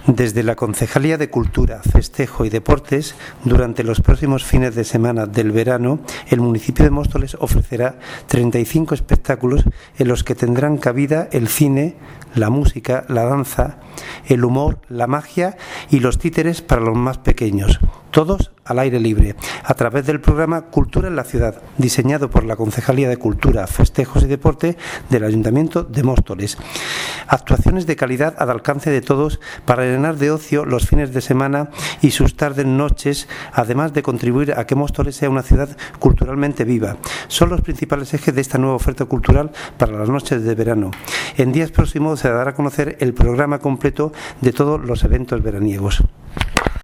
Desde la Concejalía de Cultura, Festejo y Deportes, durante los próximos fines de semana del verano, el municipio de Móstoles ofrecerá 35 espectáculos en los que tendrán cabida el cine, la música, la danza, el humor, la magia y los títeres para los más pequeños, todos al aire libre, a través del programa Cultura en la Ciudad, diseñado por la Concejalía de Cultura, Festejos y Deporte del Ayuntamiento de Móstoles. Actuaciones de calidad al alcance de todos para llenar de ocio los fines de semana y sus tardes noches, además de contribuir a que Móstoles sea una ciudad culturalmente viva. Son los principales ejes de esta nueva oferta cultural para las noches de verano. En días próximos se dará a conocer el programa completo de todos los eventos veraniegos.